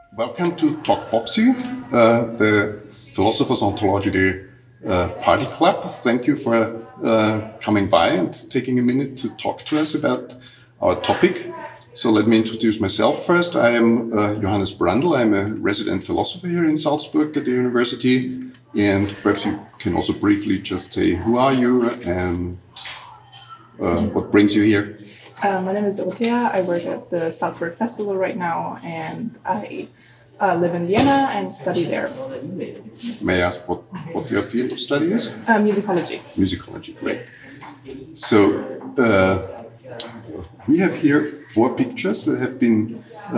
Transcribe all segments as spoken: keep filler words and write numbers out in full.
Welcome to Talk Popsy, uh, the Philosophers Ontology uh, Party Club. Thank you for uh, coming by and taking a minute to talk to us about our topic. So let me introduce myself first. I am uh, Johannes Brandl. I'm a resident philosopher here in Salzburg at the university. And perhaps you can also briefly just say, who are you and uh, what brings you here? Uh, my name is Dorothea. I work at the Salzburg Festival right now, and I uh, live in Vienna and study there. May I ask what, what your field of study is? Uh, musicology. Musicology, great. So, uh, we have here four pictures that have been uh,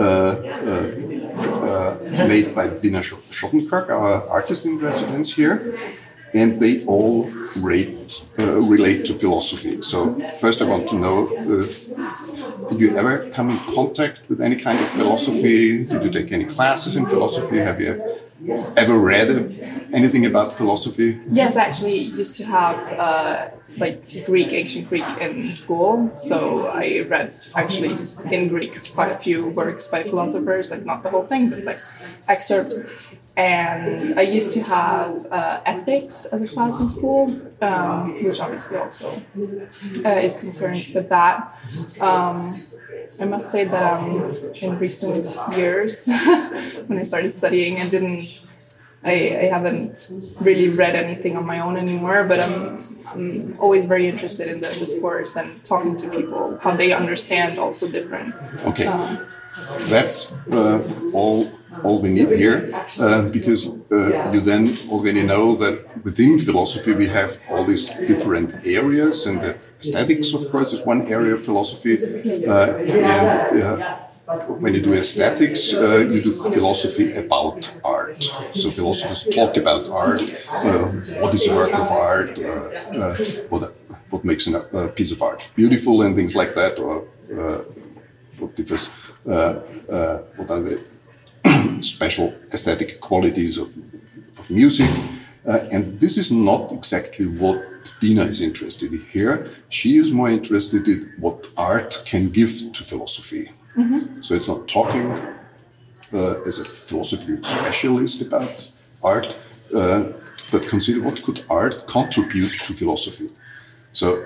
uh, uh, made by Dina Schottenkirk, our artist in residence here. And they all rate, uh, relate to philosophy. So first I want to know, uh, did you ever come in contact with any kind of philosophy? Did you take any classes in philosophy? Have you ever read anything about philosophy? Yes, actually used to have uh, like Greek, ancient Greek in school. So I read actually in Greek quite a few works by philosophers, like not the whole thing, but like excerpts. And I used to have uh, ethics as a class in school, um, which obviously also uh, is concerned with that. Um, I must say that um, in recent years, when I started studying, I didn't, I, I haven't really read anything on my own anymore, but I'm, I'm always very interested in the discourse and talking to people, how they understand also different. Okay, um, that's uh, all. all we need here, uh, because uh, you then already know that within philosophy we have all these different areas, and that aesthetics, of course, is one area of philosophy. Uh, and uh, when you do aesthetics, uh, you do philosophy about art. So philosophers talk about art, uh, what is a work of art, uh, uh, what, what makes a uh, piece of art beautiful, and things like that, or uh, what differs, uh, uh, what are the special aesthetic qualities of, of music. Uh, and this is not exactly what Dina is interested in here. She is more interested in what art can give to philosophy. Mm-hmm. So it's not talking uh, as a philosophy specialist about art, uh, but consider what could art contribute to philosophy. So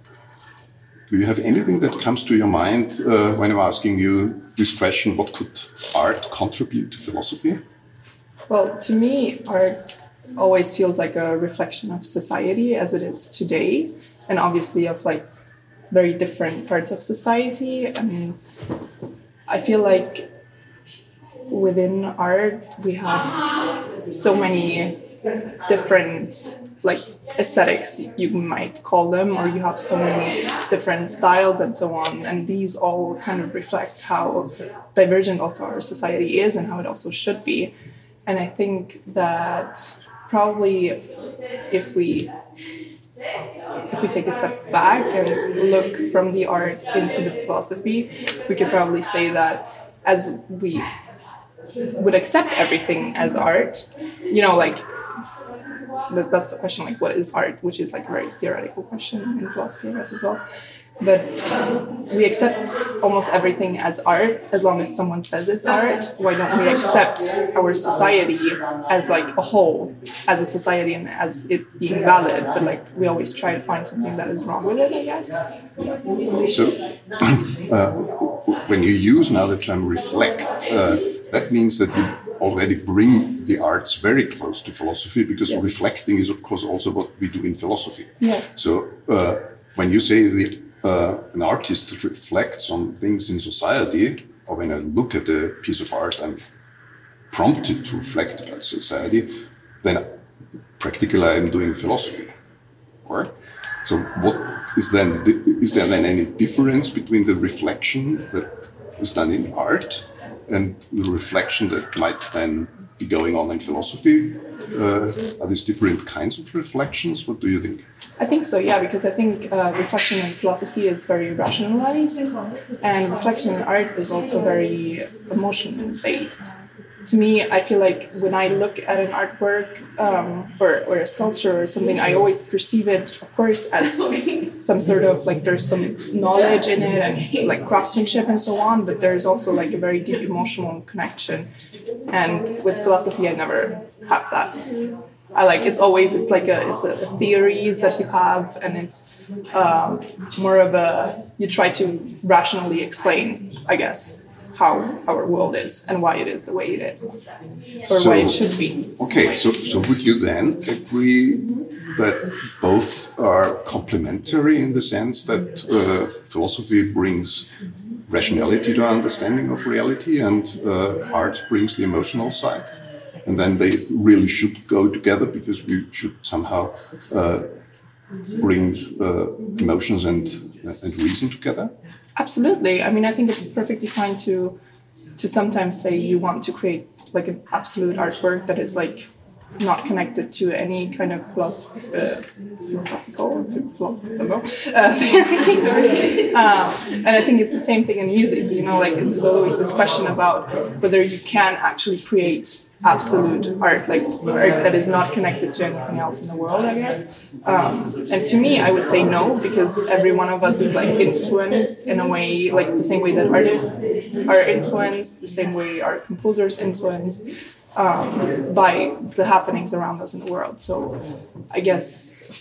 do you have anything that comes to your mind uh, when I'm asking you this question, what could art contribute to philosophy? Well, to me, art always feels like a reflection of society as it is today, and obviously of like very different parts of society. And I feel like within art, we have so many different like aesthetics, you might call them, or you have so many different styles and so on, and these all kind of reflect how divergent also our society is and how it also should be. And I think that probably if we if we take a step back and look from the art into the philosophy, we could probably say that as we would accept everything as art, you know, like that's the question, like, what is art? Which is like a very theoretical question in philosophy, I guess, as well. But um, we accept almost everything as art as long as someone says it's art. Why don't we accept our society as like a whole, as a society and as it being valid? But like we always try to find something that is wrong with it, I guess. So uh, when you use now the term reflect, uh, that means that you already bring the arts very close to philosophy, because yes. Reflecting is, of course, also what we do in philosophy. Yeah. So uh, when you say the, uh, an artist reflects on things in society, or when I look at a piece of art, I'm prompted to reflect about society, then practically I'm doing philosophy. Right? So what is then, is there then any difference between the reflection that is done in art and the reflection that might then be going on in philosophy? Uh, are these different kinds of reflections? What do you think? I think so, yeah, because I think uh, reflection in philosophy is very rationalized, and reflection in art is also very emotion-based. To me, I feel like when I look at an artwork um, or, or a sculpture or something, I always perceive it, of course, as some sort of like there's some knowledge in it and like craftsmanship and so on, but there's also like a very deep emotional connection. And with philosophy, I never have that. I like it's always it's like a it's a theories that you have, and it's um, more of a you try to rationally explain, I guess, how our world is and why it is the way it is, or so, why it should be. Okay, so so would you then agree that both are complementary in the sense that uh, philosophy brings rationality to our understanding of reality, and uh, art brings the emotional side? And then they really should go together because we should somehow uh, bring uh, emotions and and reason together. Absolutely. I mean, I think it's perfectly fine to to sometimes say you want to create like an absolute artwork that is like not connected to any kind of philosoph- uh, philosophical uh, theory. um, and I think it's the same thing in music. You know, like it's always this question about whether you can actually create absolute art, like art that is not connected to anything else in the world, I guess. Um, and to me, I would say no, because every one of us is like influenced in a way, like the same way that artists are influenced, the same way our composers influenced um, by the happenings around us in the world. So I guess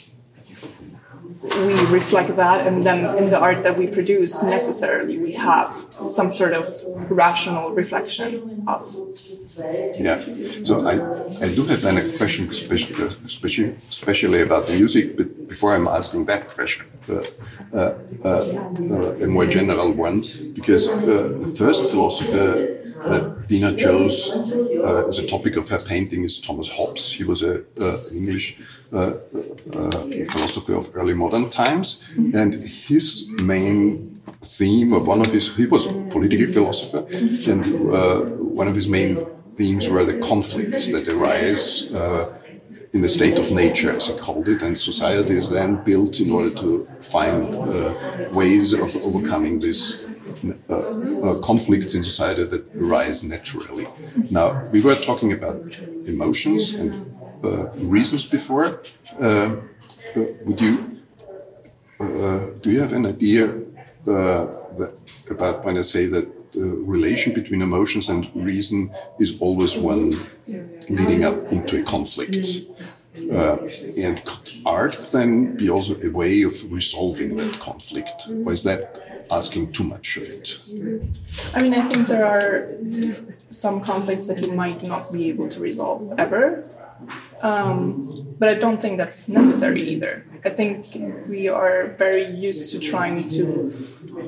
we reflect that, and then in the art that we produce, necessarily we have some sort of rational reflection of. Yeah. So I, I do have then a question, especially, especially, especially about music, but before I'm asking that question, uh, uh, uh, uh, a more general one, because uh, the first philosopher that Dina chose uh, as a topic of her painting is Thomas Hobbes. He was an uh, English uh, uh, philosopher of early modern times, and his main theme, or one of his, he was a political philosopher, and uh, one of his main themes were the conflicts that arise uh, in the state of nature, as he called it, and society is then built in order to find uh, ways of overcoming these uh, uh, conflicts in society that arise naturally. Now, we were talking about emotions and uh, reasons before. Uh, uh, would you, uh, do you have an idea uh, that, about when I say that the relation between emotions and reason is always one leading up into a conflict? Uh, and could art then be also a way of resolving that conflict? Or is that asking too much of it? I mean, I think there are some conflicts that you might not be able to resolve ever. Um, but I don't think that's necessary either. I think we are very used to trying to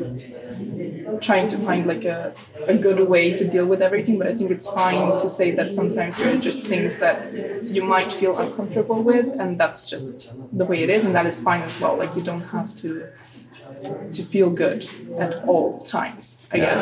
trying to find like a, a good way to deal with everything, but I think it's fine to say that sometimes there are just things that you might feel uncomfortable with, and that's just the way it is, and that is fine as well. Like you don't have to to feel good at all times, I guess.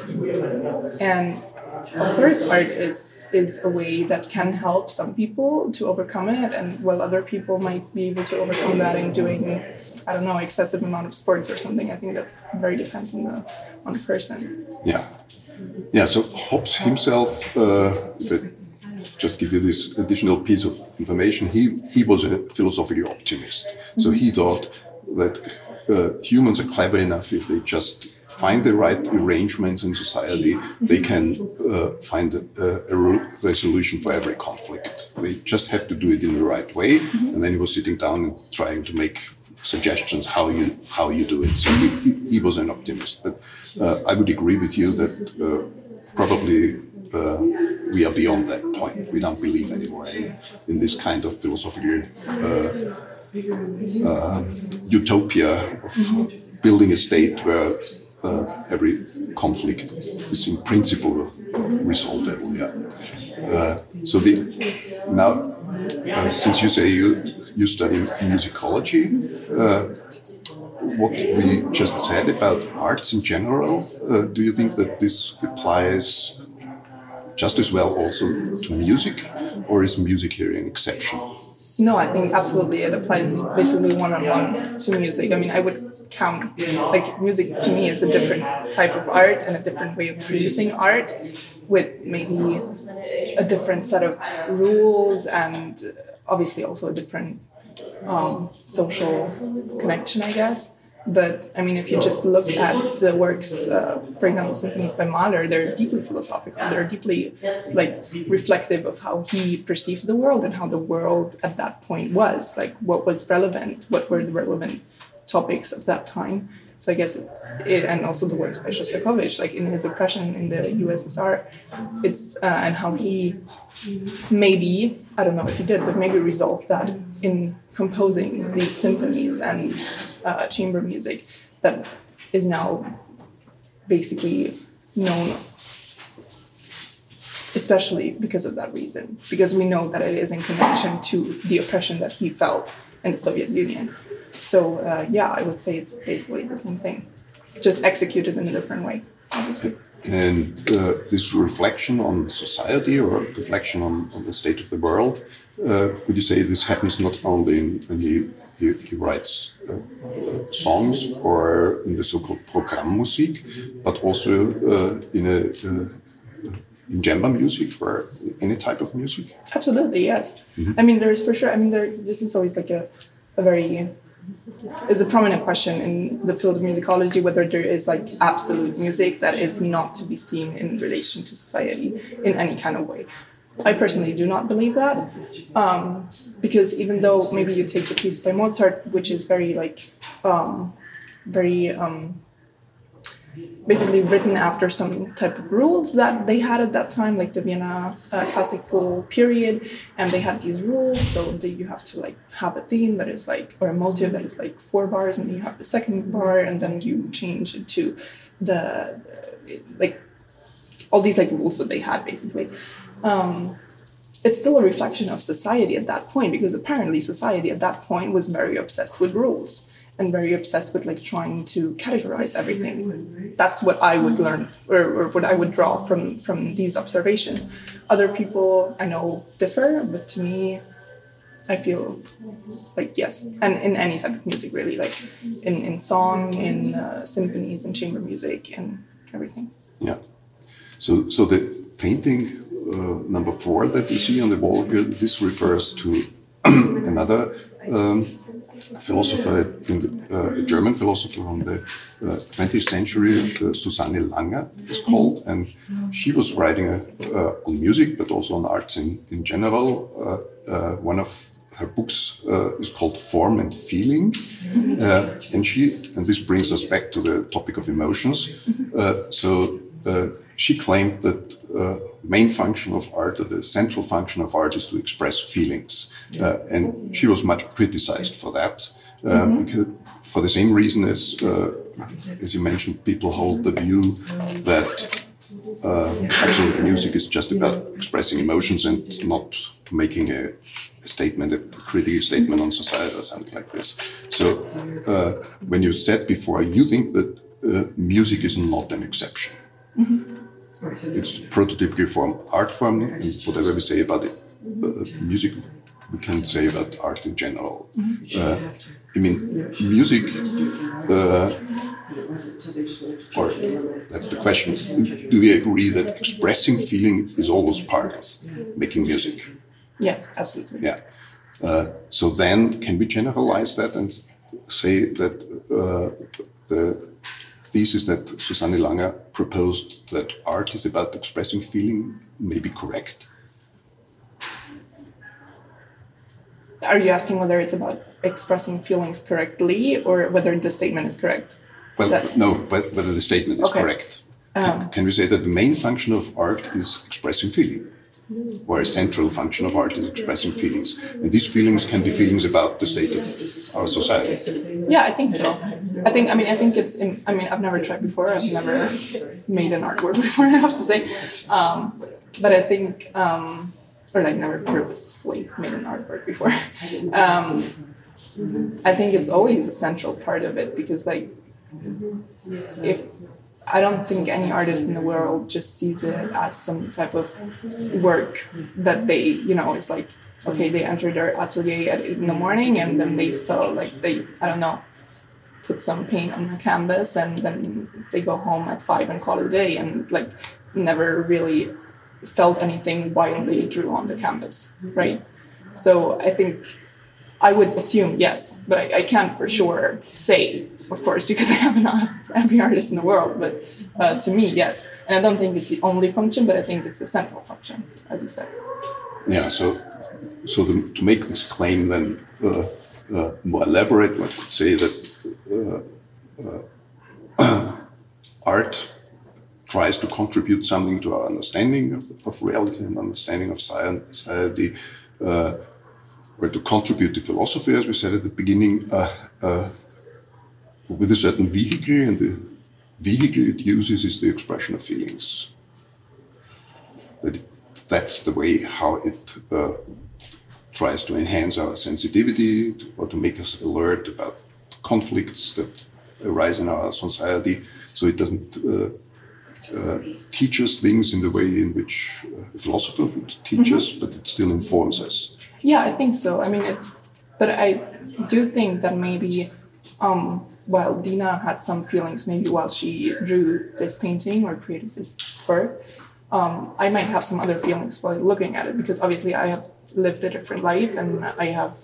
And of course, art is is a way that can help some people to overcome it, and while other people might be able to overcome that in doing, I don't know, excessive amount of sports or something. I think that very depends on the on the person. Yeah, yeah. So Hobbes himself, uh, that, just give you this additional piece of information. He he was a philosophical optimist, so he thought that uh, humans are clever enough if they just find the right arrangements in society, they can uh, find a, a resolution for every conflict. They just have to do it in the right way. Mm-hmm. And then he was sitting down and trying to make suggestions how you how you do it. So he, he, he was an optimist. But uh, I would agree with you that uh, probably uh, we are beyond that point. We don't believe anymore in, in this kind of philosophical uh, uh, utopia of building a state where Uh, every conflict is in principle resolvable. Yeah. Uh, so the now, uh, since you say you you study musicology, uh, what we just said about arts in general, uh, do you think that this applies just as well also to music, or is music here an exception? No, I think absolutely it applies basically one-on-one to music. I mean, I would count, like, music to me is a different type of art and a different way of producing art with maybe a different set of rules and obviously also a different um, social connection, I guess. But I mean, if you just look at the works, uh, for example, symphonies by Mahler, they're deeply philosophical. They're deeply like reflective of how he perceived the world and how the world at that point was, like what was relevant, what were the relevant topics of that time. So I guess it, and also the works by Shostakovich, like in his oppression in the U S S R, it's uh, and how he maybe, I don't know if he did, but maybe resolved that in composing these symphonies and uh, chamber music that is now basically known, especially because of that reason, because we know that it is in connection to the oppression that he felt in the Soviet Union. So uh, yeah, I would say it's basically the same thing, just executed in a different way, obviously. And uh, this reflection on society or reflection on, on the state of the world, uh, would you say this happens not only in, when he, he, he writes uh, uh, songs or in the so-called Programmmusik, but also uh, in a uh, in chamber music or any type of music? Absolutely, yes. Mm-hmm. I mean, there's for sure. I mean, there. This is always like a, a very. It's a prominent question in the field of musicology whether there is like absolute music that is not to be seen in relation to society in any kind of way. I personally do not believe that, um, because even though maybe you take the piece by Mozart, which is very like um, very um, basically written after some type of rules that they had at that time, like the Vienna uh, classical period, and they had these rules, so that you have to like have a theme that is like, or a motive that is like four bars, and then you have the second bar, and then you change it to the, like, all these like rules that they had basically. Um, it's still a reflection of society at that point, because apparently society at that point was very obsessed with rules and very obsessed with like trying to categorize everything. That's what I would learn, or, or what I would draw from from these observations. Other people I know differ, but to me, I feel like yes, and in any type of music really, like in, in song, in uh, symphonies, in chamber music, and everything. Yeah. So so the painting uh, number four that you see on the wall here, this refers to another um, philosopher, in the, uh, a German philosopher from the uh, twentieth century, uh, Susanne Langer is called, and she was writing a, uh, on music, but also on arts in, in general. Uh, uh, one of her books uh, is called Form and Feeling, uh, and she, and this brings us back to the topic of emotions. Uh, so uh, she claimed that uh, the main function of art, or the central function of art, is to express feelings. Uh, and she was much criticized for that, uh, mm-hmm. because for the same reason as, uh, as you mentioned, people hold the view that uh, absolute music is just about expressing emotions and not making a, a statement, a critical statement on society or something like this. So uh, when you said before, you think that uh, music is not an exception. Mm-hmm. It's the prototypical form, art form, and whatever we say about it, uh, music, we can say about art in general. Mm-hmm. Uh, I mean, music, uh, or that's the question, do we agree that expressing feeling is always part of making music? Yes, absolutely. Yeah. Uh, so then, can we generalize that and say that uh, the thesis that Susanne Langer proposed, that art is about expressing feeling, may be correct? Are you asking whether it's about expressing feelings correctly, or whether the statement is correct? Well, that... no, but whether the statement is okay. correct. Um, can, can we say that the main function of art is expressing feeling? Or a central function of art is expressing feelings. And these feelings can be feelings about the state of our society. Yeah, I think so. I think, I mean, I think it's, in, I mean, I've never tried before. I've never made an artwork before, I have to say. Um, but I think, um, or like never purposefully made an artwork before. Um, I think it's always a central part of it, because like, if, I don't think any artist in the world just sees it as some type of work that they, you know, it's like, okay, they enter their atelier at eight in the morning and then they felt like they, I don't know, put some paint on the canvas and then they go home at five and call it a day, and like never really felt anything while they drew on the canvas, right? So I think I would assume yes, but I, I can't for sure say, of course, because I haven't asked every artist in the world. But uh, to me, yes. And I don't think it's the only function, but I think it's a central function, as you said. Yeah, so so the, to make this claim then uh, uh, more elaborate, one could say that uh, uh, art tries to contribute something to our understanding of, of reality and understanding of society, uh, or to contribute to philosophy, as we said at the beginning, uh, uh, with a certain vehicle, and the vehicle it uses is the expression of feelings. That it, that's the way how it uh, tries to enhance our sensitivity, or to make us alert about conflicts that arise in our society, so it doesn't uh, uh, teach us things in the way in which a philosopher would teach mm-hmm. us, but it still informs us. Yeah, I think so. I mean, it, but I do think that maybe um, while Dina had some feelings, maybe while she drew this painting or created this work, um, I might have some other feelings while looking at it, because obviously I have lived a different life and I have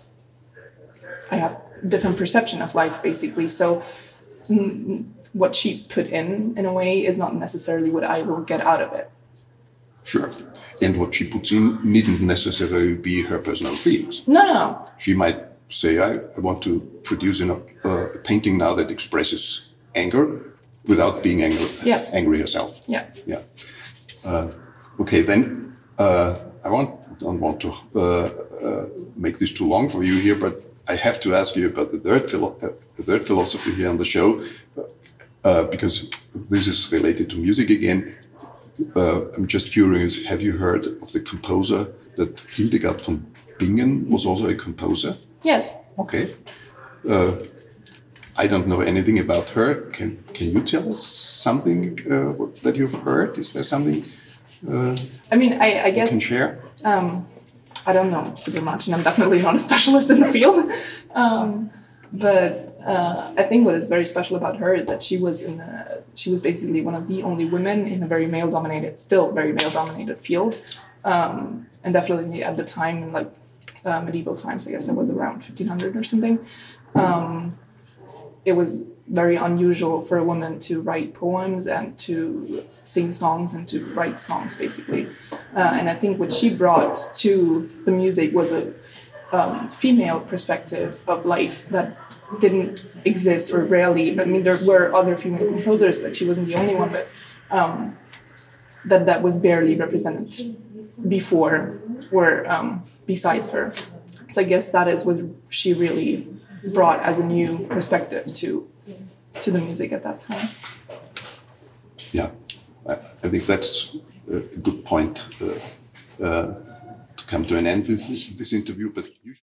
I have different perception of life, basically. So mm, what she put in, in a way, is not necessarily what I will get out of it. Sure. And what she puts in needn't necessarily be her personal feelings. No, no. She might say, I, I want to produce a, uh, a painting now that expresses anger without being angry, yes. angry herself. Yeah. Yeah. Uh, okay, then uh, I want, don't want to uh, uh, make this too long for you here, but I have to ask you about the third, philo- uh, the third philosophy here on the show, uh, because this is related to music again. Uh, I'm just curious, have you heard of the composer that Hildegard von Bingen was also a composer? Yes. Okay. Uh, I don't know anything about her. Can Can you tell us something uh, that you've heard? Is there something uh, I mean, I, I guess you can share? Um, I don't know super much, and I'm definitely not a specialist in the field. Um, but uh, I think what is very special about her is that she was in the, she was basically one of the only women in a very male-dominated, still very male-dominated field, um, and definitely at the time, in like uh, medieval times, I guess it was around fifteen hundred or something. Um, it was very unusual for a woman to write poems and to sing songs and to write songs, basically. Uh, and I think what she brought to the music was a um, female perspective of life that didn't exist, or rarely. I mean, there were other female composers, that she wasn't the only one, but um, that that was barely represented before or um, besides her. So I guess that is what she really brought as a new perspective to to the music at that time. Yeah, I, I think that's a good point uh, uh, to come to an end with this, this interview. But usually